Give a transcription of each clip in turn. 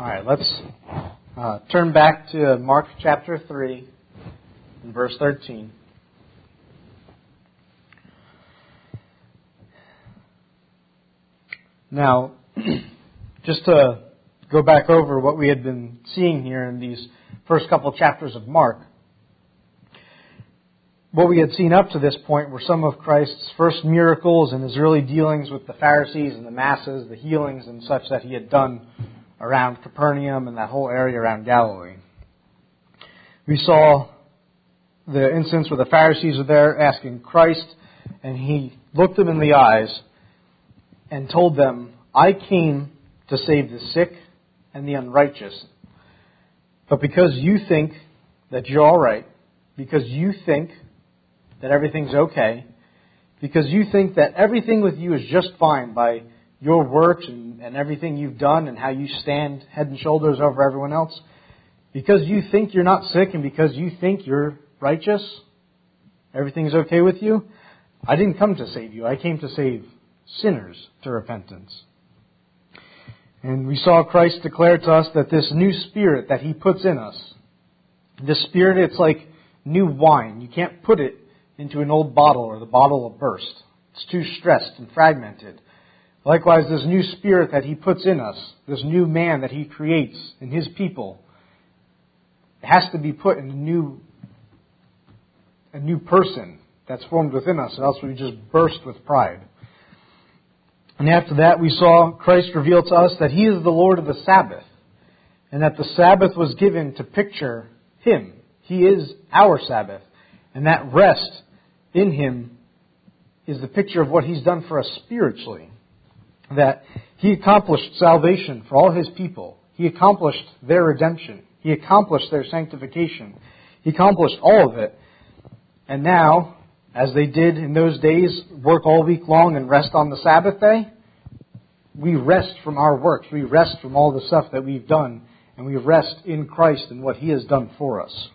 All right, let's turn back to Mark chapter 3 and verse 13. Now, just to go back over what we had been seeing here in these first couple chapters of Mark, what we had seen up to this point were some of Christ's first miracles and his early dealings with the Pharisees and the masses, the healings and such that he had done around Capernaum and that whole area around Galilee. We saw the instance where the Pharisees were there asking Christ, and he looked them in the eyes and told them, "I came to save the sick and the unrighteous. But because you think that you're all right, because you think that everything's okay, because you think that everything with you is just fine by your works and everything you've done and how you stand head and shoulders over everyone else, because you think you're not sick and because you think you're righteous, everything's okay with you, I didn't come to save you. I came to save sinners to repentance." And we saw Christ declare to us that this new spirit that He puts in us, this spirit, it's like new wine. You can't put it into an old bottle or the bottle will burst. It's too stressed and fragmented. Likewise, this new spirit that He puts in us, this new man that He creates in His people, it has to be put in a new person that's formed within us, or else we just burst with pride. And after that, we saw Christ reveal to us that He is the Lord of the Sabbath, and that the Sabbath was given to picture Him. He is our Sabbath, and that rest in Him is the picture of what He's done for us spiritually. That He accomplished salvation for all His people. He accomplished their redemption. He accomplished their sanctification. He accomplished all of it. And now, as they did in those days, work all week long and rest on the Sabbath day, we rest from our works. We rest from all the stuff that we've done. And we rest in Christ and what He has done for us.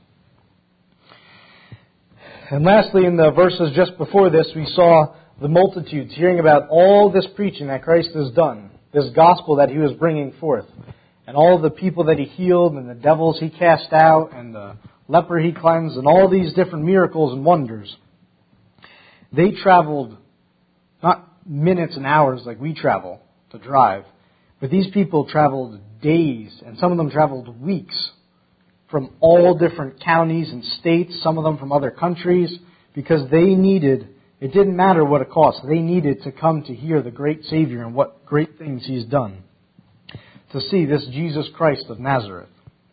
And lastly, in the verses just before this, we saw the multitudes hearing about all this preaching that Christ has done, this gospel that He was bringing forth, and all the people that He healed, and the devils He cast out, and the leper He cleansed, and all these different miracles and wonders. They traveled not minutes and hours like we travel to drive, but these people traveled days, and some of them traveled weeks from all different counties and states, some of them from other countries, because they needed, it didn't matter what it cost, they needed to come to hear the great Savior and what great things He's done, to see this Jesus Christ of Nazareth.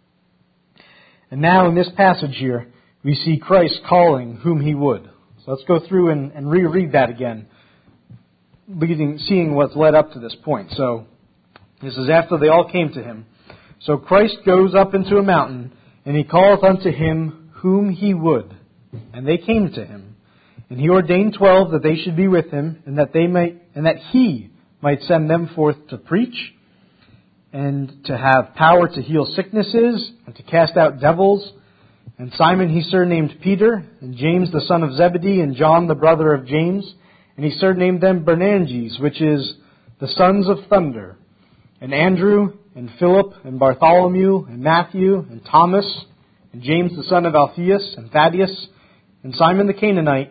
And now in this passage here, we see Christ calling whom He would. So let's go through and reread that again, seeing what's led up to this point. So this is after they all came to Him. "So Christ goes up into a mountain, and He calleth unto Him whom He would. And they came to Him. And He ordained 12 that they should be with Him, and that He might send them forth to preach, and to have power to heal sicknesses, and to cast out devils. And Simon He surnamed Peter, and James the son of Zebedee, and John the brother of James. And He surnamed them Boanerges, which is the sons of thunder. And Andrew, and Philip, and Bartholomew, and Matthew, and Thomas, and James the son of Alphaeus, and Thaddeus, and Simon the Canaanite,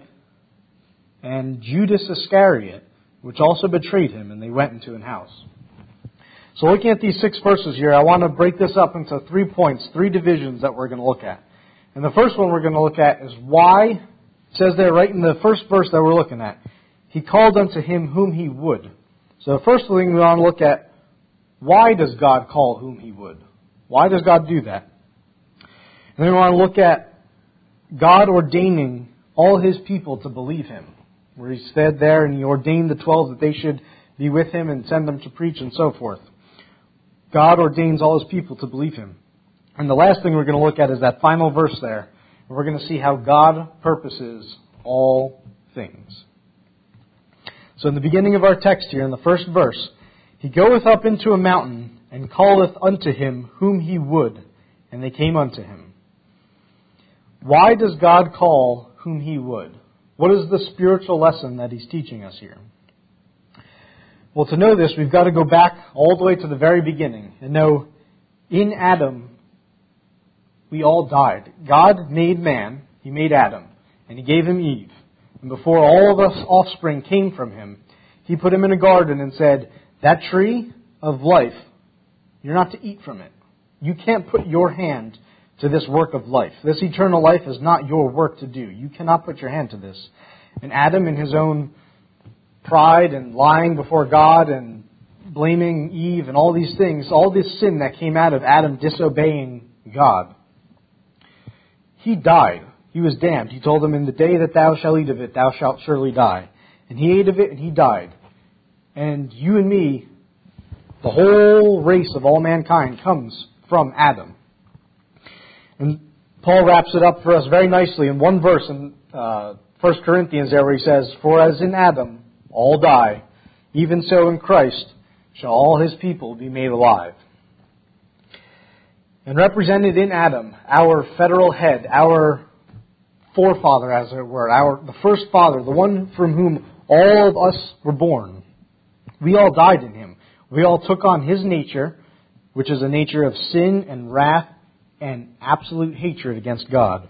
and Judas Iscariot, which also betrayed Him, and they went into an house." So looking at these 6 verses here, I want to break this up into 3 points, 3 divisions that we're going to look at. And the first one we're going to look at is why. It says there right in the first verse that we're looking at, He called unto Him whom He would. So the first thing we want to look at, why does God call whom He would? Why does God do that? And then we want to look at God ordaining all His people to believe Him, where He said there and He ordained the 12 that they should be with Him and send them to preach and so forth. God ordains all His people to believe Him. And the last thing we're going to look at is that final verse there. And we're going to see how God purposes all things. So in the beginning of our text here, in the first verse, He goeth up into a mountain, and calleth unto Him whom He would, and they came unto Him. Why does God call whom He would? What is the spiritual lesson that He's teaching us here? Well, to know this, we've got to go back all the way to the very beginning and know in Adam, we all died. God made man, He made Adam, and He gave him Eve. And before all of us offspring came from him, He put him in a garden and said, that tree of life, you're not to eat from it. You can't put your hand to this work of life. This eternal life is not your work to do. You cannot put your hand to this. And Adam, in his own pride and lying before God and blaming Eve and all these things, all this sin that came out of Adam disobeying God, he died. He was damned. He told them, in the day that thou shalt eat of it, thou shalt surely die. And he ate of it and he died. And you and me, the whole race of all mankind comes from Adam. And Paul wraps it up for us very nicely in one verse in 1 Corinthians there, where he says, for as in Adam all die, even so in Christ shall all His people be made alive. And represented in Adam, our federal head, our forefather, as it were, the first father, the one from whom all of us were born, we all died in Him. We all took on His nature, which is a nature of sin and wrath and absolute hatred against God.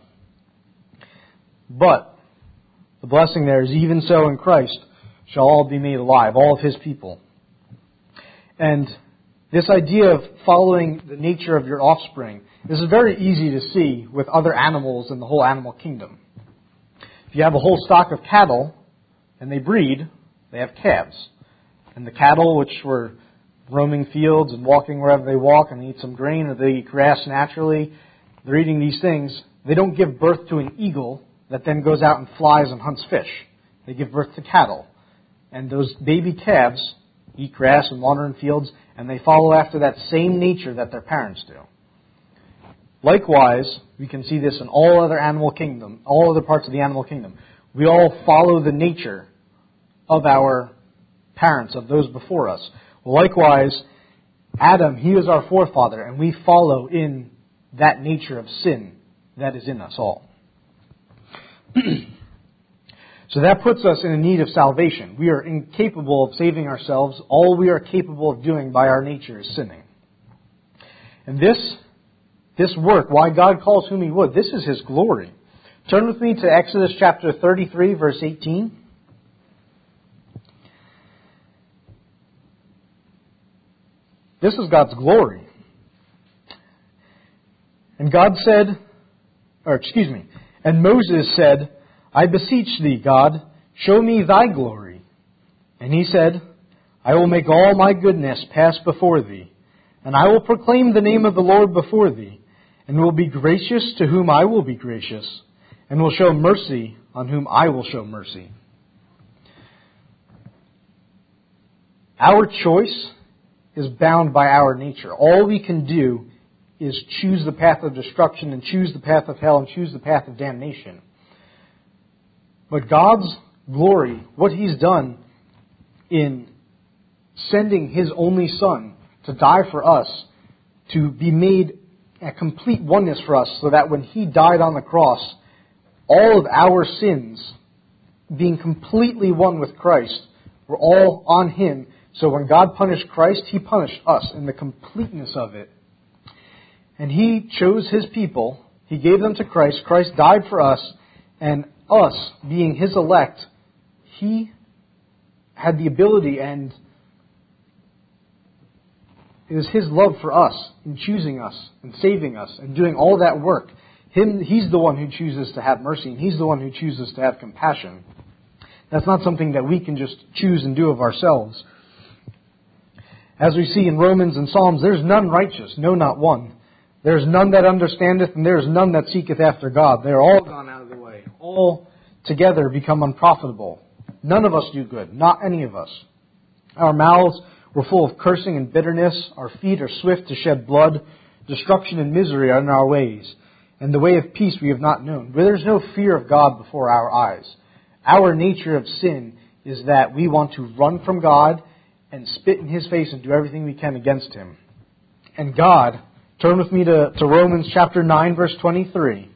But the blessing there is, even so in Christ shall all be made alive, all of His people. And this idea of following the nature of your offspring, this is very easy to see with other animals in the whole animal kingdom. If you have a whole stock of cattle and they breed, they have calves. And the cattle, which were roaming fields and walking wherever they walk, and they eat some grain or they eat grass naturally, they're eating these things. They don't give birth to an eagle that then goes out and flies and hunts fish. They give birth to cattle. And those baby calves eat grass and wander in fields, and they follow after that same nature that their parents do. Likewise, we can see this in all other parts of the animal kingdom. We all follow the nature of our parents, of those before us. Likewise, Adam, he is our forefather, and we follow in that nature of sin that is in us all. So that puts us in a need of salvation. We are incapable of saving ourselves. All we are capable of doing by our nature is sinning. And this work, why God calls whom He would, this is His glory. Turn with me to Exodus chapter 33, verse 18. This is God's glory. And and Moses said, I beseech thee, God, show me thy glory. And he said, I will make all my goodness pass before thee, and I will proclaim the name of the Lord before thee, and will be gracious to whom I will be gracious, and will show mercy on whom I will show mercy. Our choice is bound by our nature. All we can do is choose the path of destruction and choose the path of hell and choose the path of damnation. But God's glory, what He's done in sending His only Son to die for us, to be made a complete oneness for us, so that when He died on the cross, all of our sins, being completely one with Christ, were all on Him. So when God punished Christ, He punished us in the completeness of it. And He chose His people. He gave them to Christ. Christ died for us. And us, being His elect, He had the ability, and it is His love for us in choosing us and saving us and doing all that work. He's the one who chooses to have mercy, and He's the one who chooses to have compassion. That's not something that we can just choose and do of ourselves. As we see in Romans and Psalms, there's none righteous, no, not one. There's none that understandeth, and there is none that seeketh after God. They are all gone out of the way. All together become unprofitable. None of us do good, not any of us. Our mouths were full of cursing and bitterness. Our feet are swift to shed blood. Destruction and misery are in our ways, and the way of peace we have not known. Where there's no fear of God before our eyes. Our nature of sin is that we want to run from God and spit in His face and do everything we can against Him. And God, turn with me to Romans chapter 9, verse 23.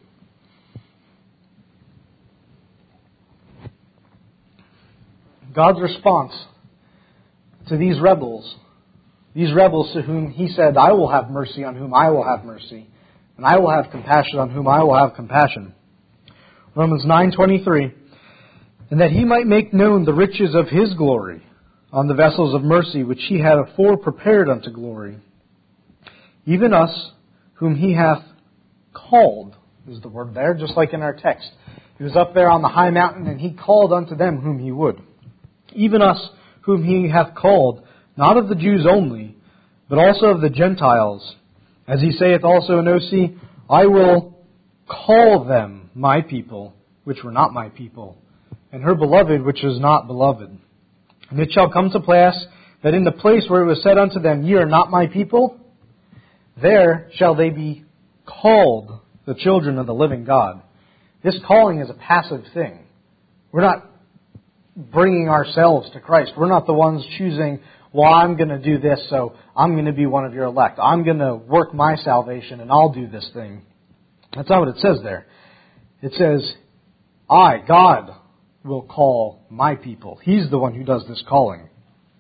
God's response to these rebels These rebels to whom he said, I will have mercy on whom I will have mercy, and I will have compassion on whom I will have compassion. Romans 9:23, and that he might make known the riches of his glory on the vessels of mercy which he had afore prepared unto glory. Even us, whom he hath called, is the word there, just like in our text. He was up there on the high mountain, and he called unto them whom he would. Even us, whom he hath called, not of the Jews only, but also of the Gentiles. As he saith also in Osee, I will call them my people, which were not my people, and her beloved, which was not beloved. And it shall come to pass that in the place where it was said unto them, Ye are not my people, there shall they be called the children of the living God. This calling is a passive thing. We're not bringing ourselves to Christ. We're not the ones choosing, well, I'm going to do this, so I'm going to be one of your elect. I'm going to work my salvation, and I'll do this thing. That's not what it says there. It says, I, God, will call my people. He's the one who does this calling.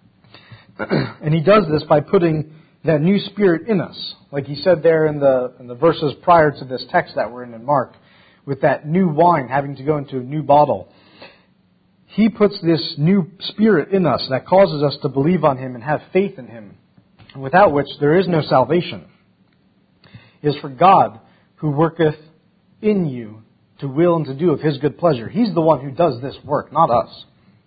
And he does this by putting that new spirit in us. Like he said there in the verses prior to this text that we're in Mark, with that new wine having to go into a new bottle. He puts this new spirit in us that causes us to believe on him and have faith in him, without which there is no salvation. It is for God who worketh in you to will and to do of his good pleasure. He's the one who does this work, not us.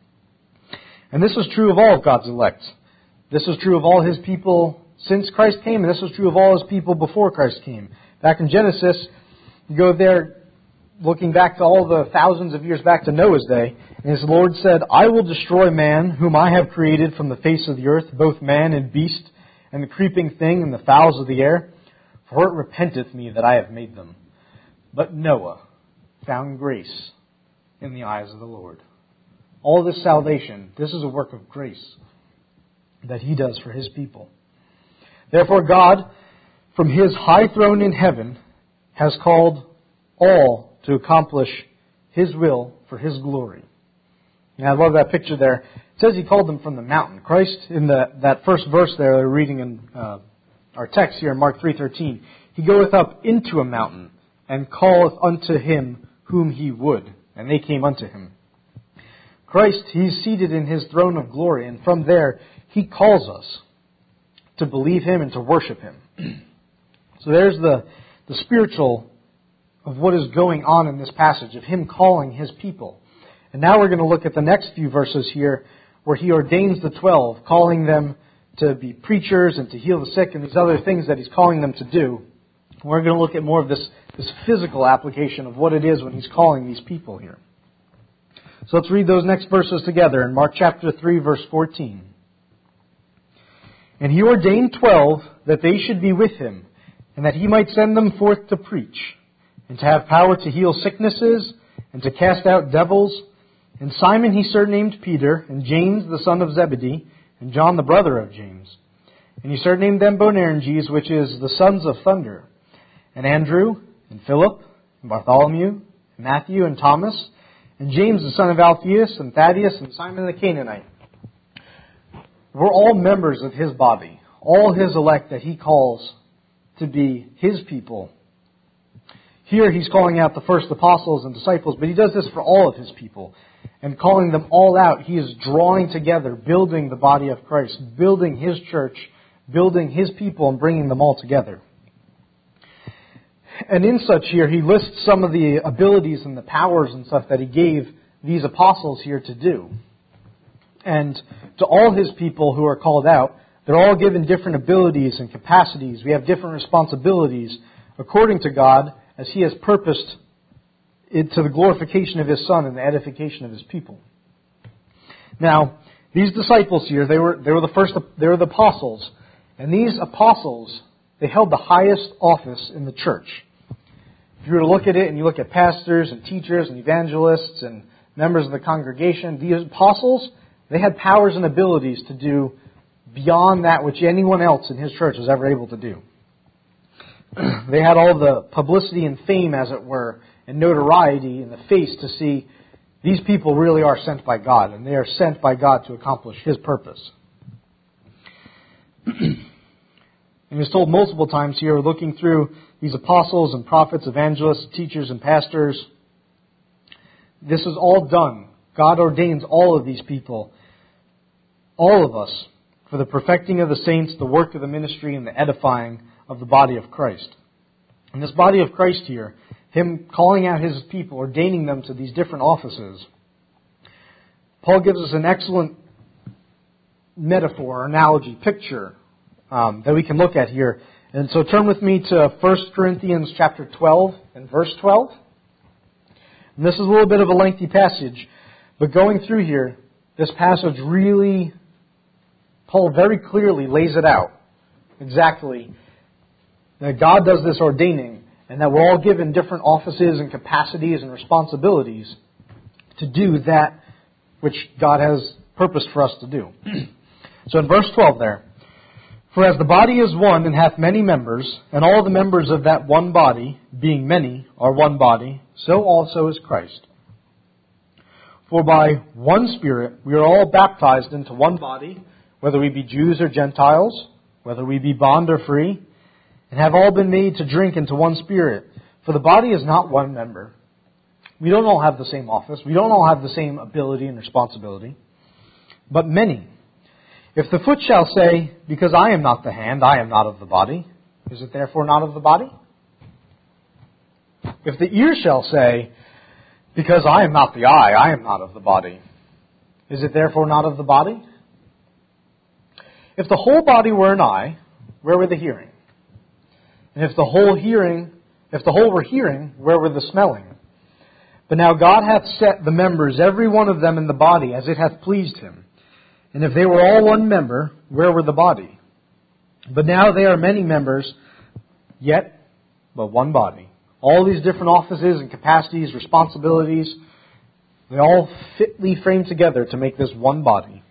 And this is true of all of God's elect. This is true of all his people since Christ came, and this was true of all his people before Christ came. Back in Genesis, you go there looking back to all the thousands of years back to Noah's day, and his Lord said, I will destroy man, whom I have created from the face of the earth, both man and beast, and the creeping thing and the fowls of the air, for it repenteth me that I have made them. But Noah found grace in the eyes of the Lord. All this salvation, this is a work of grace that he does for his people. Therefore God, from his high throne in heaven, has called all to accomplish his will for his glory. And I love that picture there. It says he called them from the mountain. Christ, in that first verse there we're reading in our text here in Mark 3:13, he goeth up into a mountain and calleth unto him whom he would. And they came unto him. Christ, he's seated in his throne of glory, and from there he calls us to believe him and to worship him. So there's the spiritual of what is going on in this passage, of him calling his people. And now we're going to look at the next few verses here, where he ordains the 12, calling them to be preachers and to heal the sick and these other things that he's calling them to do. We're going to look at more of this physical application of what it is when he's calling these people here. So let's read those next verses together in Mark chapter 3, verse 14. And he ordained 12 that they should be with him, and that he might send them forth to preach, and to have power to heal sicknesses, and to cast out devils. And Simon he surnamed Peter, and James the son of Zebedee, and John the brother of James. And he surnamed them Boanerges, which is the sons of thunder, and Andrew, and Philip, and Bartholomew, and Matthew, and Thomas, and James the son of Alphaeus, and Thaddeus, and Simon the Canaanite. We're all members of his body, all his elect that he calls to be his people. Here he's calling out the first apostles and disciples, but he does this for all of his people. And calling them all out, he is drawing together, building the body of Christ, building his church, building his people, and bringing them all together. And in such here, he lists some of the abilities and the powers and stuff that he gave these apostles here to do. And to all his people who are called out, they're all given different abilities and capacities. We have different responsibilities according to God as he has purposed it to the glorification of his Son and the edification of his people. Now, these disciples here, they were the apostles. And these apostles, they held the highest office in the church. If you were to look at it and you look at pastors and teachers and evangelists and members of the congregation, these apostles, they had powers and abilities to do beyond that which anyone else in his church was ever able to do. They had all the publicity and fame, as it were, and notoriety in the face to see these people really are sent by God, and they are sent by God to accomplish his purpose. And he was told multiple times here, looking through these apostles and prophets, evangelists, teachers and pastors, this is all done. God ordains all of these people, all of us, for the perfecting of the saints, the work of the ministry, and the edifying of the body of Christ. And this body of Christ here, Him calling out His people, ordaining them to these different offices, Paul gives us an excellent metaphor, analogy, picture that we can look at here. And so turn with me to 1 Corinthians chapter 12 and verse 12. And this is a little bit of a lengthy passage, but going through here, this passage really, Paul very clearly lays it out exactly that God does this ordaining and that we're all given different offices and capacities and responsibilities to do that which God has purposed for us to do. So in verse 12 there, for as the body is one and hath many members, and all the members of that one body, being many, are one body, so also is Christ. For by one Spirit we are all baptized into one body, whether we be Jews or Gentiles, whether we be bond or free, and have all been made to drink into one Spirit. For the body is not one member. We don't all have the same office. We don't all have the same ability and responsibility, but many. If the foot shall say, because I am not the hand, I am not of the body, is it therefore not of the body? If the ear shall say, because I am not the eye, I am not of the body, is it therefore not of the body? If the whole body were an eye, where were the hearing? And if the whole were hearing, where were the smelling? But now God hath set the members, every one of them in the body, as it hath pleased Him. And if they were all one member, where were the body? But now they are many members, yet but one body. All these different offices and capacities, responsibilities, they all fitly frame together to make this one body.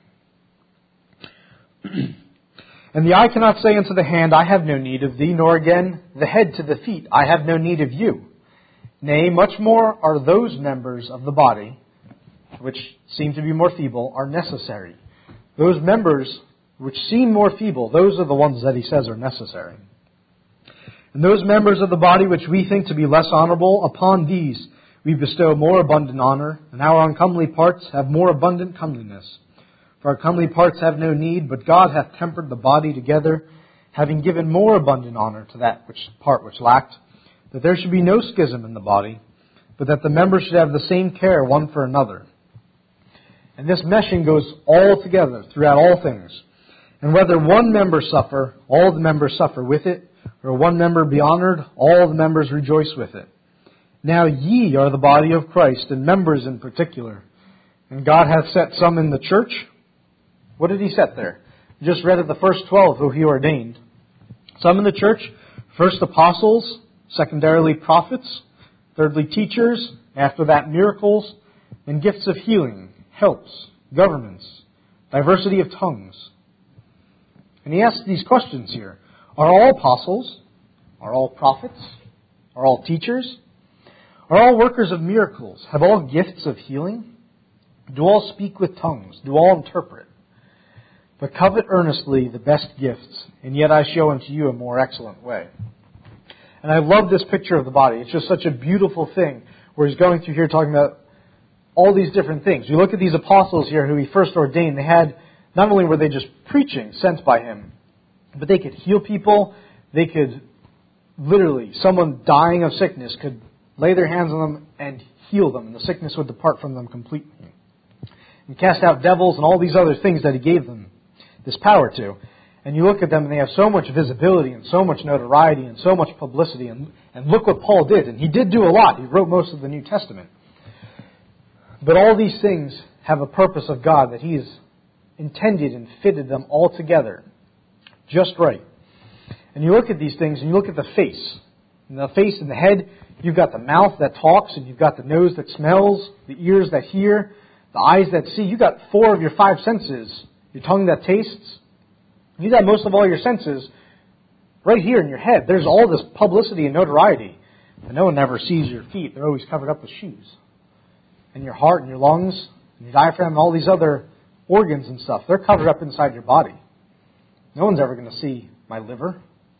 And the eye cannot say unto the hand, I have no need of thee, nor again the head to the feet, I have no need of you. Nay, much more are those members of the body, which seem to be more feeble, are necessary. Those members which seem more feeble, those are the ones that he says are necessary. And those members of the body which we think to be less honorable, upon these we bestow more abundant honor, and our uncomely parts have more abundant comeliness. For our comely parts have no need, but God hath tempered the body together, having given more abundant honor to that part which lacked, that there should be no schism in the body, but that the members should have the same care one for another. And this meshing goes all together throughout all things. And whether one member suffer, all the members suffer with it, or one member be honored, all the members rejoice with it. Now ye are the body of Christ, and members in particular. And God hath set some in the church. What did He set there? We just read at the first 12 who He ordained. Some in the church, first apostles, secondarily prophets, thirdly teachers, after that miracles, and gifts of healing, helps, governments, diversity of tongues. And he asks these questions here. Are all apostles? Are all prophets? Are all teachers? Are all workers of miracles? Have all gifts of healing? Do all speak with tongues? Do all interpret? But covet earnestly the best gifts, and yet I show unto you a more excellent way. And I love this picture of the body. It's just such a beautiful thing where he's going through here talking about all these different things. You look at these apostles here who he first ordained. They had, not only were they just preaching, sent by him, but they could heal people. They could literally, someone dying of sickness could lay their hands on them and heal them, and the sickness would depart from them completely. And cast out devils and all these other things that he gave them this power to. And you look at them and they have so much visibility and so much notoriety and so much publicity. And look what Paul did. And he did do a lot. He wrote most of the New Testament. But all these things have a purpose of God, that He has intended and fitted them all together just right. And you look at these things and you look at the face. And the face and the head, you've got the mouth that talks, and you've got the nose that smells, the ears that hear, the eyes that see. You've got 4 of your 5 senses. Your tongue that tastes. You got most of all your senses right here in your head. There's all this publicity and notoriety. And no one ever sees your feet. They're always covered up with shoes. And your heart and your lungs and your diaphragm and all these other organs and stuff, they're covered up inside your body. No one's ever going to see my liver.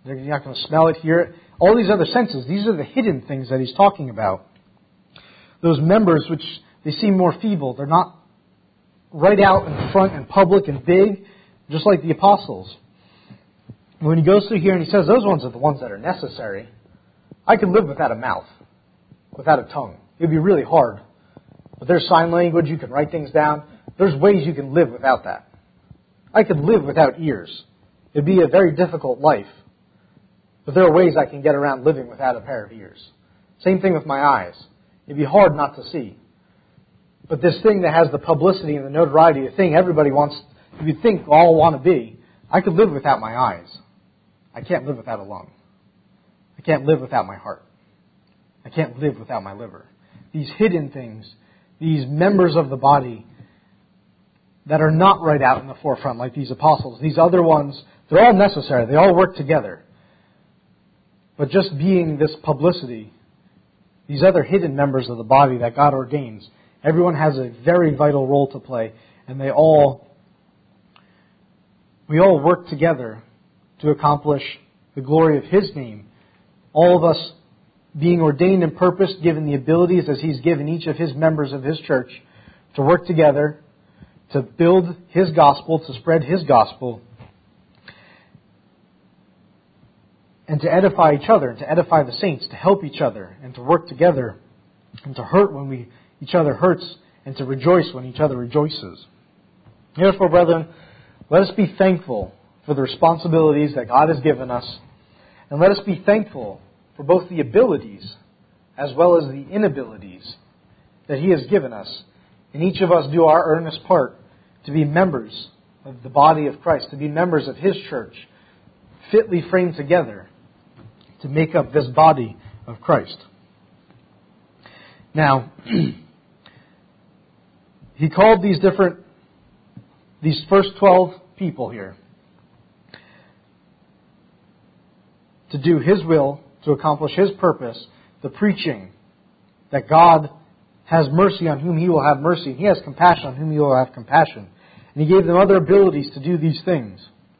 You're not going to smell it, hear it. All these other senses, these are the hidden things that he's talking about. Those members which they seem more feeble. They're not right out in front and public and big, just like the apostles. When he goes through here and he says those ones are the ones that are necessary. I could live without a mouth, without a tongue. It would be really hard. But there's sign language, you can write things down. There's ways you can live without that. I could live without ears. It'd be a very difficult life. But there are ways I can get around living without a pair of ears. Same thing with my eyes. It'd be hard not to see. But this thing that has the publicity and the notoriety, the thing everybody wants, you think all want to be, I could live without my eyes. I can't live without a lung. I can't live without my heart. I can't live without my liver. These hidden things, these members of the body that are not right out in the forefront like these apostles, these other ones, they're all necessary. They all work together. But just being this publicity, these other hidden members of the body that God ordains, everyone has a very vital role to play, and we all work together to accomplish the glory of His name. All of us being ordained and purposed, given the abilities as He's given each of His members of His church to work together, to build His gospel, to spread His gospel, and to edify each other, and to edify the saints, to help each other, and to work together, and to hurt when each other hurts, and to rejoice when each other rejoices. Therefore, brethren, let us be thankful for the responsibilities that God has given us, and let us be thankful for both the abilities as well as the inabilities that He has given us, and each of us do our earnest part to be members of the body of Christ, to be members of His church, fitly framed together to make up this body of Christ. Now, he called these first 12 people here to do His will, to accomplish His purpose, the preaching that God has mercy on whom He will have mercy, and He has compassion on whom He will have compassion. And He gave them other abilities to do these things.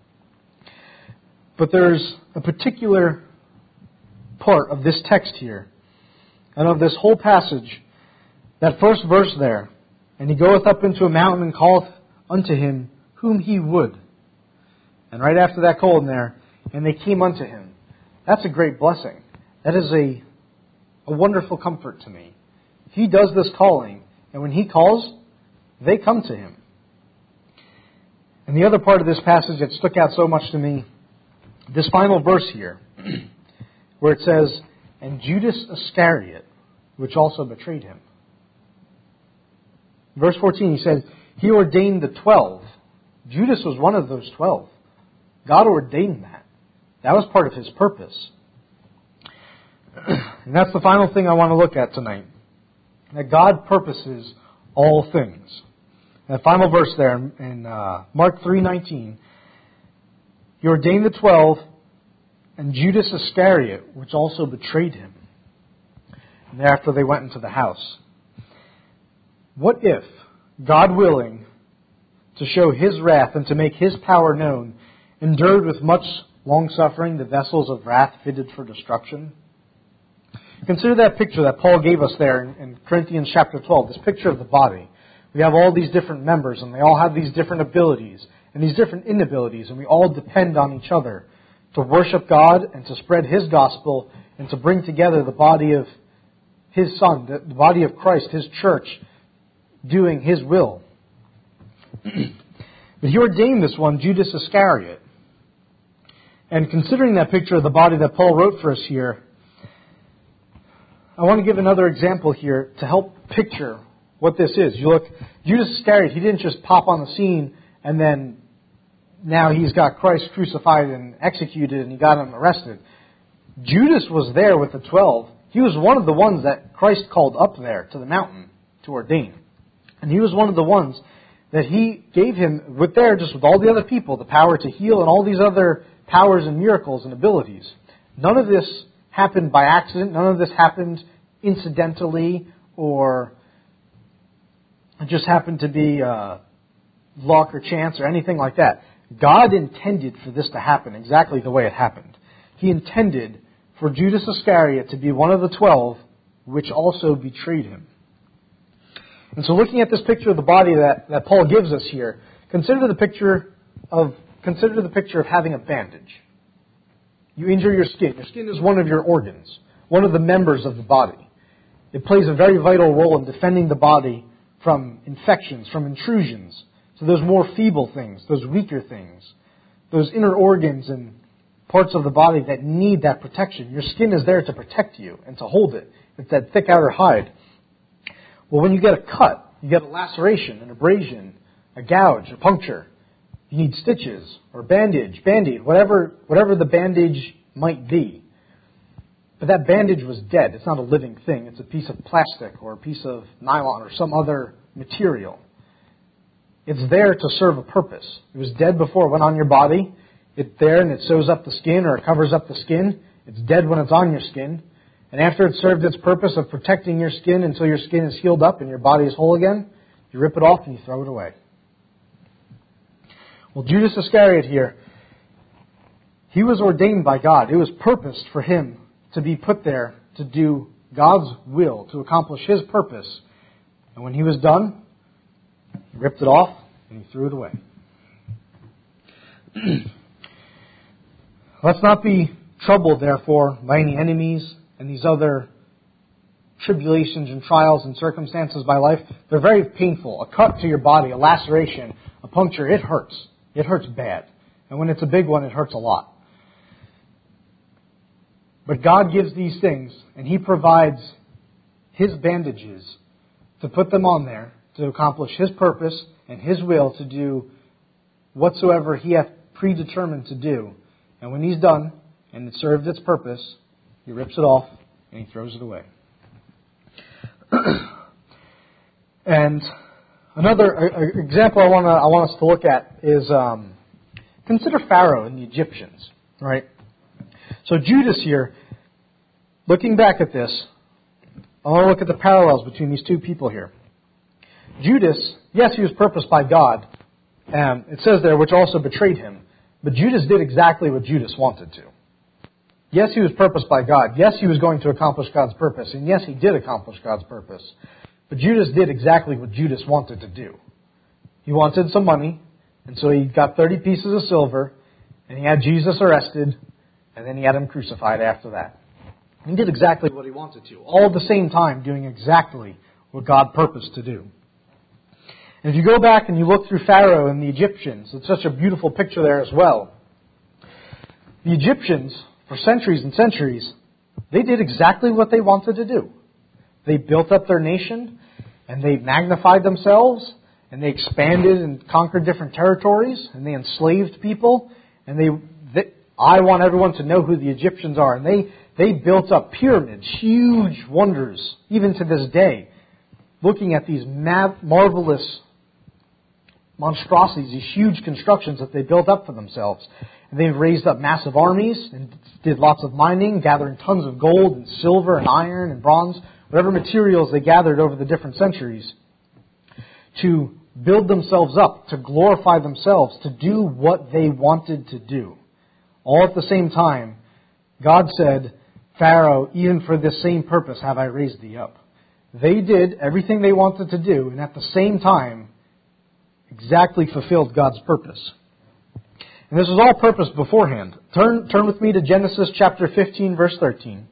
But there's a particular part of this text here, and of this whole passage, that first verse there, and he goeth up into a mountain and calleth unto him whom he would. And right after that call in there, and they came unto him. That's a great blessing. That is a wonderful comfort to me. He does this calling, and when He calls, they come to Him. And the other part of this passage that stuck out so much to me, this final verse here, where it says, and Judas Iscariot, which also betrayed Him. Verse 14, he said, He ordained the 12. Judas was one of those 12. God ordained that. That was part of His purpose. And that's the final thing I want to look at tonight. That God purposes all things. That final verse there in Mark 3:19, He ordained the 12, and Judas Iscariot, which also betrayed Him. And thereafter they went into the house. What if, God willing, to show His wrath and to make His power known, endured with much long-suffering the vessels of wrath fitted for destruction? Consider that picture that Paul gave us there in Corinthians chapter 12, this picture of the body. We have all these different members, and they all have these different abilities and these different inabilities, and we all depend on each other to worship God and to spread His gospel and to bring together the body of His Son, the body of Christ, His church, doing His will. But He ordained this one, Judas Iscariot. And considering that picture of the body that Paul wrote for us here, I want to give another example here to help picture what this is. You look, Judas Iscariot, he didn't just pop on the scene and then now he's got Christ crucified and executed and he got him arrested. Judas was there with the 12. He was one of the ones that Christ called up there to the mountain to ordain. And he was one of the ones that He gave him, with all the other people, the power to heal and all these other powers and miracles and abilities. None of this happened by accident. None of this happened incidentally or it just happened to be luck or chance or anything like that. God intended for this to happen exactly the way it happened. He intended for Judas Iscariot to be one of the 12, which also betrayed him. And so looking at this picture of the body that Paul gives us here, consider the picture of having a bandage. You injure your skin. Your skin is one of your organs, one of the members of the body. It plays a very vital role in defending the body from infections, from intrusions. So those more feeble things, those weaker things, those inner organs and parts of the body that need that protection. Your skin is there to protect you and to hold it. It's that thick outer hide. Well, when you get a cut, you get a laceration, an abrasion, a gouge, a puncture. You need stitches or bandage, Band-Aid, whatever the bandage might be. But that bandage was dead. It's not a living thing. It's a piece of plastic or a piece of nylon or some other material. It's there to serve a purpose. It was dead before it went on your body. It's there and it sews up the skin or it covers up the skin. It's dead when it's on your skin. And after it served its purpose of protecting your skin until your skin is healed up and your body is whole again, you rip it off and you throw it away. Well, Judas Iscariot here, he was ordained by God. It was purposed for him to be put there to do God's will, to accomplish His purpose. And when he was done, he ripped it off and he threw it away. Let's not be troubled, therefore, by any enemies and these other tribulations and trials and circumstances by life. They're very painful. A cut to your body, a laceration, a puncture, it hurts. It hurts bad. And when it's a big one, it hurts a lot. But God gives these things, and He provides His bandages to put them on there to accomplish His purpose and His will to do whatsoever He hath predetermined to do. And when He's done, and it served its purpose, He rips it off and He throws it away. And another example I want us to look at is consider Pharaoh and the Egyptians, right? So Judas here, looking back at this, I want to look at the parallels between these two people here. Judas, yes, he was purposed by God. It says there, which also betrayed him. But Judas did exactly what Judas wanted to. Yes, he was purposed by God. Yes, he was going to accomplish God's purpose. And yes, he did accomplish God's purpose. But Judas did exactly what Judas wanted to do. He wanted some money, and so he got 30 pieces of silver, and he had Jesus arrested, and then he had Him crucified after that. He did exactly what he wanted to, all at the same time doing exactly what God purposed to do. And if you go back and you look through Pharaoh and the Egyptians, it's such a beautiful picture there as well. The Egyptians, for centuries and centuries, they did exactly what they wanted to do. They built up their nation, and they magnified themselves, and they expanded and conquered different territories, and they enslaved people, and I want everyone to know who the Egyptians are. And they built up pyramids, huge wonders, even to this day, looking at these marvelous monstrosities, these huge constructions that they built up for themselves. And they've raised up massive armies and did lots of mining, gathering tons of gold and silver and iron and bronze, whatever materials they gathered over the different centuries, to build themselves up, to glorify themselves, to do what they wanted to do. All at the same time, God said, Pharaoh, even for this same purpose have I raised thee up. They did everything they wanted to do, and at the same time, exactly fulfilled God's purpose. And this was all purposed beforehand. Turn with me to Genesis chapter 15, verse 13.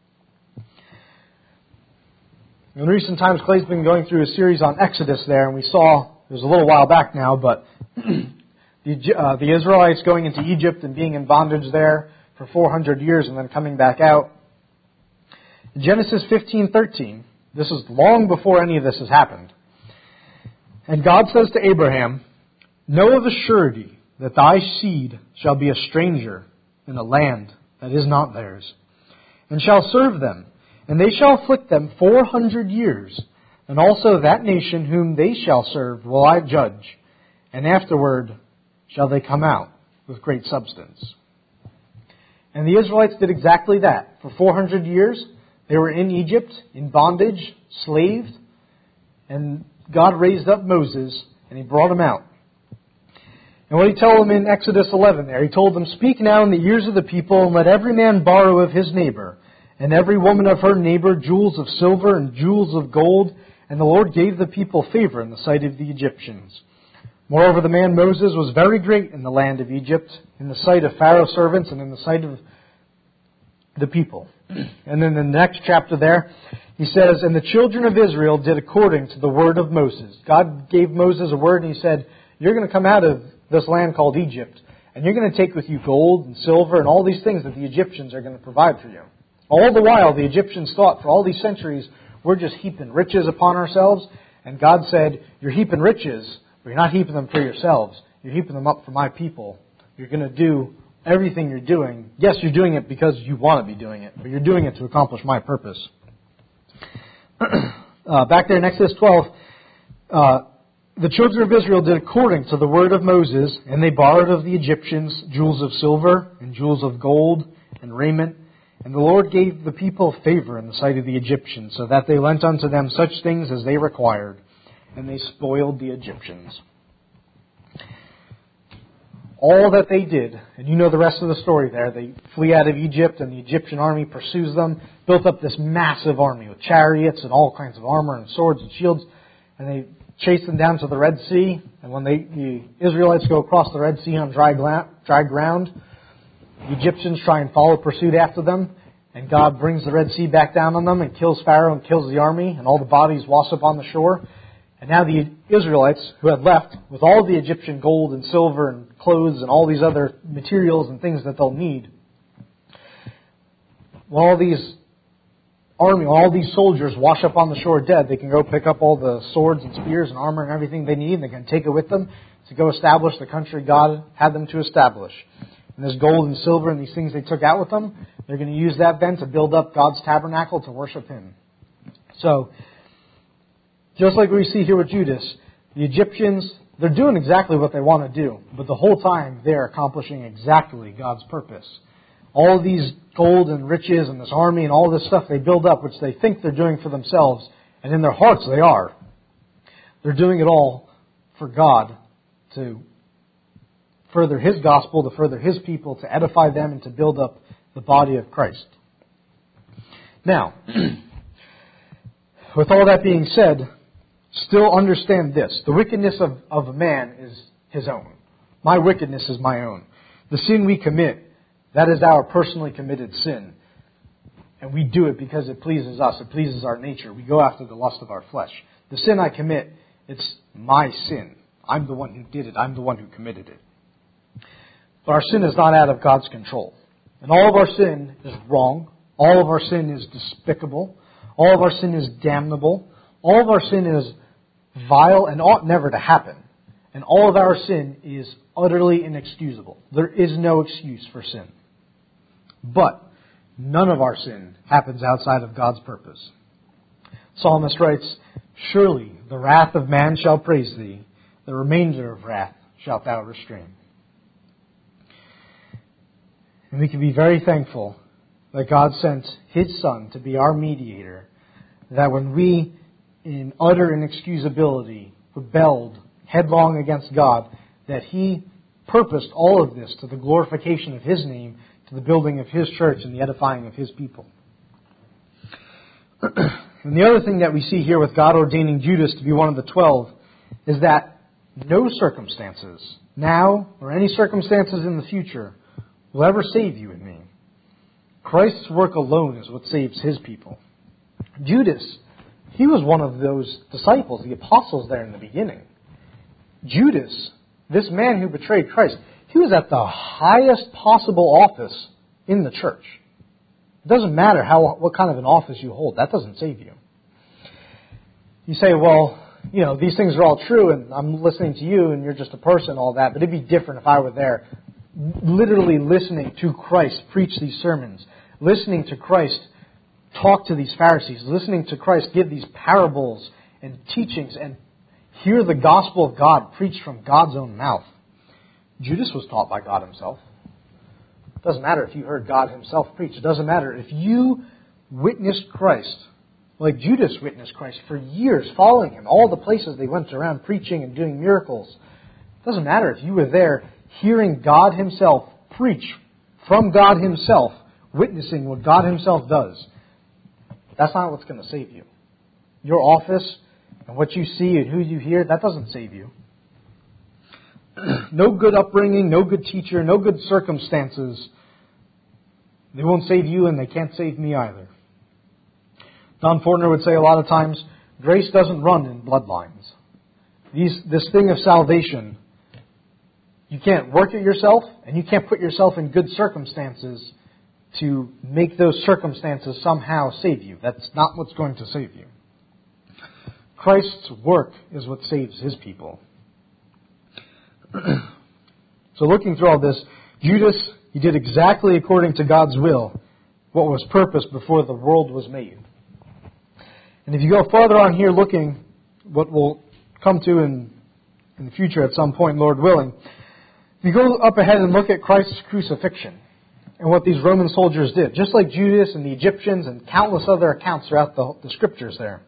In recent times, Clay's been going through a series on Exodus there, and we saw, it was a little while back now, but the Israelites going into Egypt and being in bondage there for 400 years and then coming back out. In Genesis 15:13, this is long before any of this has happened. And God says to Abraham, "Know of a surety that thy seed shall be a stranger in a land that is not theirs, and shall serve them, and they shall afflict them 400 years, and also that nation whom they shall serve will I judge, and afterward shall they come out with great substance." And the Israelites did exactly that. For 400 years, they were in Egypt, in bondage, slaved, and God raised up Moses, and He brought them out. And what did he tell them in Exodus 11 there? He told them, "Speak now in the ears of the people, and let every man borrow of his neighbor, and every woman of her neighbor jewels of silver and jewels of gold." And the Lord gave the people favor in the sight of the Egyptians. Moreover, the man Moses was very great in the land of Egypt, in the sight of Pharaoh's servants and in the sight of the people. And then in the next chapter there, he says, "And the children of Israel did according to the word of Moses." God gave Moses a word, and he said, "You're going to come out of this land called Egypt, and you're going to take with you gold and silver and all these things that the Egyptians are going to provide for you." All the while, the Egyptians thought for all these centuries, we're just heaping riches upon ourselves. And God said, "You're heaping riches, but you're not heaping them for yourselves. You're heaping them up for my people. You're going to do everything you're doing. Yes, you're doing it because you want to be doing it, but you're doing it to accomplish my purpose." Back there in Exodus 12, the children of Israel did according to the word of Moses, and they borrowed of the Egyptians jewels of silver and jewels of gold and raiment. And the Lord gave the people favor in the sight of the Egyptians, so that they lent unto them such things as they required, and they spoiled the Egyptians. All that they did, and you know the rest of the story there, they flee out of Egypt, and the Egyptian army pursues them, built up this massive army with chariots and all kinds of armor and swords and shields, and they chase them down to the Red Sea. And when the Israelites go across the Red Sea on dry ground, the Egyptians try and follow pursuit after them, and God brings the Red Sea back down on them and kills Pharaoh and kills the army, and all the bodies wash up on the shore. And now the Israelites, who had left with all the Egyptian gold and silver and clothes and all these other materials and things that they'll need, when all these soldiers wash up on the shore dead, they can go pick up all the swords and spears and armor and everything they need, and they can take it with them to go establish the country God had them to establish. And this gold and silver and these things they took out with them, they're going to use that then to build up God's tabernacle to worship Him. So, just like we see here with Judas, the Egyptians, they're doing exactly what they want to do, but the whole time they're accomplishing exactly God's purpose. All of these gold and riches and this army and all this stuff they build up, which they think they're doing for themselves, and in their hearts they are. They're doing it all for God, to further His gospel, to further His people, to edify them, and to build up the body of Christ. Now, with all that being said, still understand this. The wickedness of a man is his own. My wickedness is my own. The sin we commit, that is our personally committed sin. And we do it because it pleases us. It pleases our nature. We go after the lust of our flesh. The sin I commit, it's my sin. I'm the one who did it. I'm the one who committed it. But our sin is not out of God's control. And all of our sin is wrong. All of our sin is despicable. All of our sin is damnable. All of our sin is vile and ought never to happen. And all of our sin is utterly inexcusable. There is no excuse for sin. But none of our sin happens outside of God's purpose. Psalmist writes, "Surely the wrath of man shall praise thee, the remainder of wrath shalt thou restrain." And we can be very thankful that God sent His Son to be our mediator, that when we, in utter inexcusability, rebelled headlong against God, that He purposed all of this to the glorification of His name, to the building of His church and the edifying of His people. And the other thing that we see here with God ordaining Judas to be one of the 12 is that no circumstances, now or any circumstances in the future, will ever save you and me. Christ's work alone is what saves His people. Judas, he was one of those disciples, the apostles there in the beginning. Judas, this man who betrayed Christ, he was at the highest possible office in the church. It doesn't matter what kind of an office you hold. That doesn't save you. You say, well, these things are all true, and I'm listening to you, and you're just a person, all that, but it'd be different if I were there, literally listening to Christ preach these sermons, listening to Christ talk to these Pharisees, listening to Christ give these parables and teachings, and hear the gospel of God preached from God's own mouth. Judas was taught by God Himself. It doesn't matter if you heard God Himself preach. It doesn't matter if you witnessed Christ, like Judas witnessed Christ for years, following Him, all the places they went around preaching and doing miracles. It doesn't matter if you were there hearing God Himself preach from God Himself, witnessing what God Himself does. That's not what's going to save you. Your office and what you see and who you hear, that doesn't save you. No good upbringing, no good teacher, no good circumstances. They won't save you and they can't save me either. Don Fortner would say a lot of times, grace doesn't run in bloodlines. This thing of salvation, you can't work it yourself and you can't put yourself in good circumstances to make those circumstances somehow save you. That's not what's going to save you. Christ's work is what saves His people. So looking through all this, Judas, he did exactly according to God's will, what was purposed before the world was made. And if you go farther on here looking, what we'll come to in the future at some point, Lord willing, if you go up ahead and look at Christ's crucifixion and what these Roman soldiers did, just like Judas and the Egyptians and countless other accounts throughout the Scriptures there,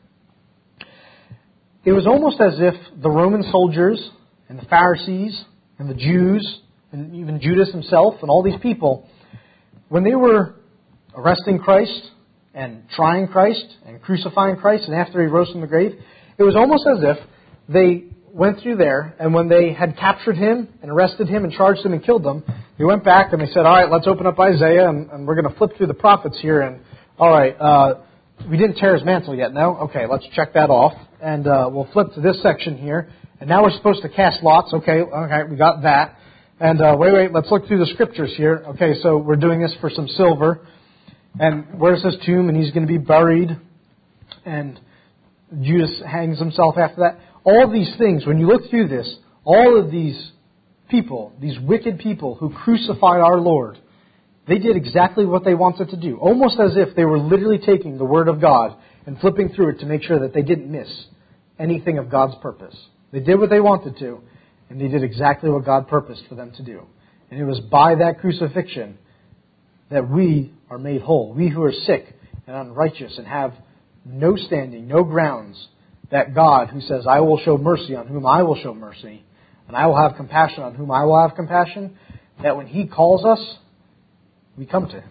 it was almost as if the Roman soldiers and the Pharisees and the Jews and even Judas himself and all these people, when they were arresting Christ and trying Christ and crucifying Christ and after He rose from the grave, it was almost as if they went through there and when they had captured Him and arrested Him and charged Him and killed Him, they went back and they said, all right, let's open up Isaiah and we're going to flip through the prophets here and, all right, we didn't tear His mantle yet, no? Okay, let's check that off. And we'll flip to this section here. And now we're supposed to cast lots. Okay, we got that. And wait, let's look through the Scriptures here. Okay, so we're doing this for some silver. And where's His tomb? And He's going to be buried. And Judas hangs himself after that. All these things, when you look through this, all of these people, these wicked people who crucified our Lord, they did exactly what they wanted to do. Almost as if they were literally taking the Word of God and flipping through it to make sure that they didn't miss anything of God's purpose. They did what they wanted to, and they did exactly what God purposed for them to do. And it was by that crucifixion that we are made whole. We who are sick and unrighteous and have no standing, no grounds, that God who says, I will show mercy on whom I will show mercy, and I will have compassion on whom I will have compassion, that when He calls us, we come to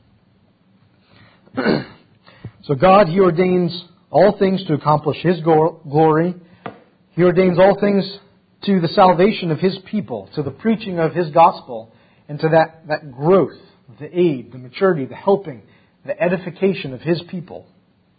Him. So God, He ordains all things to accomplish His glory. He ordains all things to the salvation of His people, to the preaching of His gospel, and to that growth, the aid, the maturity, the helping, the edification of His people.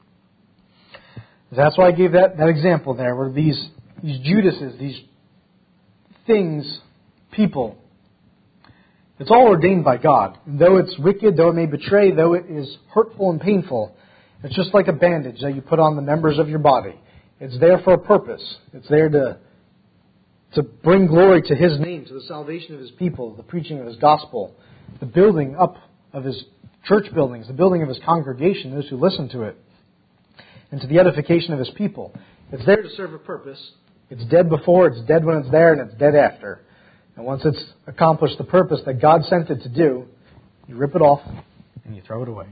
That's why I gave that example there, where these Judases, these things, people, it's all ordained by God. Though it's wicked, though it may betray, though it is hurtful and painful, it's just like a bandage that you put on the members of your body. It's there for a purpose. It's there to bring glory to His name, to the salvation of His people, the preaching of His gospel, the building up of His church buildings, the building of His congregation, those who listen to it, and to the edification of His people. It's there to serve a purpose. It's dead before, it's dead when it's there, and it's dead after. And once it's accomplished the purpose that God sent it to do, you rip it off and you throw it away.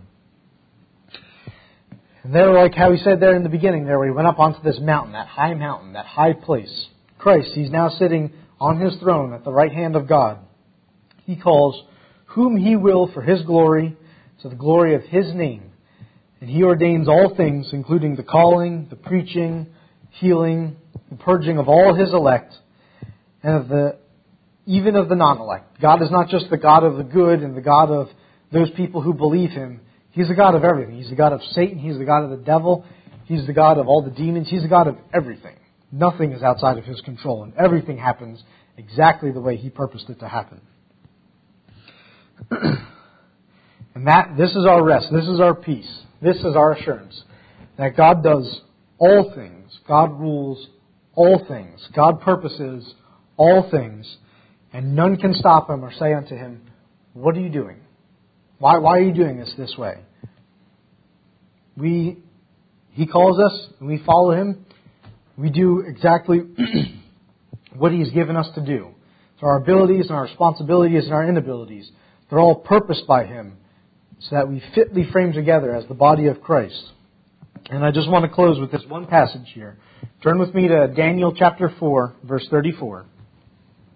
And there, like how He said there in the beginning there, where He went up onto this mountain, that high place. Christ, He's now sitting on His throne at the right hand of God. He calls whom He will for His glory, to the glory of His name. And He ordains all things, including the calling, the preaching, healing, the purging of all His elect, and even of the non-elect. God is not just the God of the good and the God of those people who believe Him. He's the God of everything. He's the God of Satan. He's the God of the devil. He's the God of all the demons. He's the God of everything. Nothing is outside of His control, and everything happens exactly the way He purposed it to happen. And this is our rest. This is our peace. This is our assurance that God does all things. God rules all things. God purposes all things. And none can stop Him or say unto Him, what are you doing? Why are you doing this way? He calls us and we follow Him. We do exactly what He's given us to do. So our abilities and our responsibilities and our inabilities, they're all purposed by Him so that we fitly frame together as the body of Christ. And I just want to close with this one passage here. Turn with me to Daniel chapter 4, verse 34.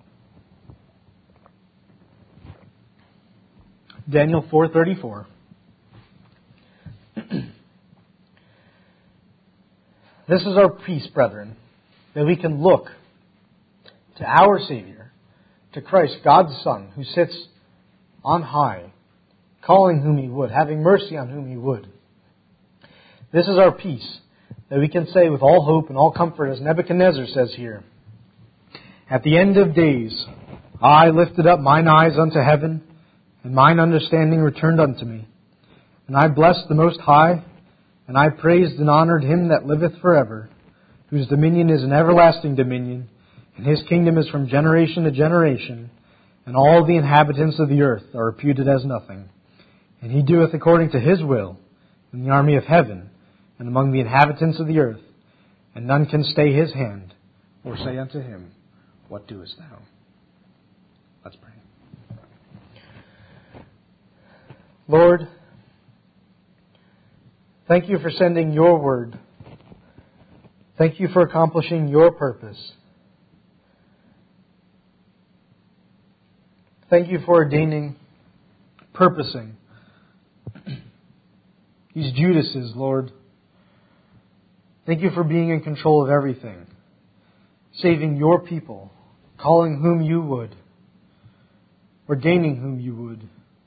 Daniel 4:34. This is our peace, brethren, that we can look to our Savior, to Christ, God's Son, who sits on high, calling whom He would, having mercy on whom He would. This is our peace, that we can say with all hope and all comfort, as Nebuchadnezzar says here, at the end of days, I lifted up mine eyes unto heaven, and mine understanding returned unto me. And I blessed the Most High, and I praised and honored Him that liveth forever, whose dominion is an everlasting dominion, and His kingdom is from generation to generation, and all the inhabitants of the earth are reputed as nothing. And He doeth according to His will in the army of heaven, and among the inhabitants of the earth, and none can stay His hand, or say unto Him, What doest thou? Let's pray. Lord, thank You for sending Your word. Thank You for accomplishing Your purpose. Thank You for ordaining, purposing these Judases, Lord. Thank You for being in control of everything, saving Your people, calling whom You would, ordaining whom You would.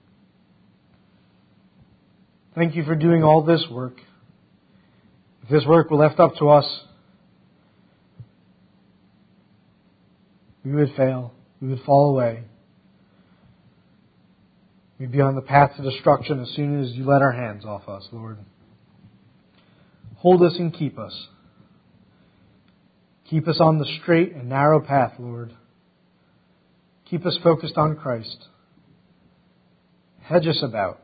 Thank You for doing all this work. If this work were left up to us, we would fail. We would fall away. We'd be on the path to destruction as soon as You let our hands off us, Lord. Hold us and keep us. Keep us on the straight and narrow path, Lord. Keep us focused on Christ. Hedge us about.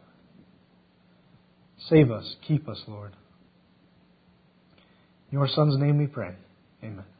Save us. Keep us, Lord. In Your Son's name we pray. Amen.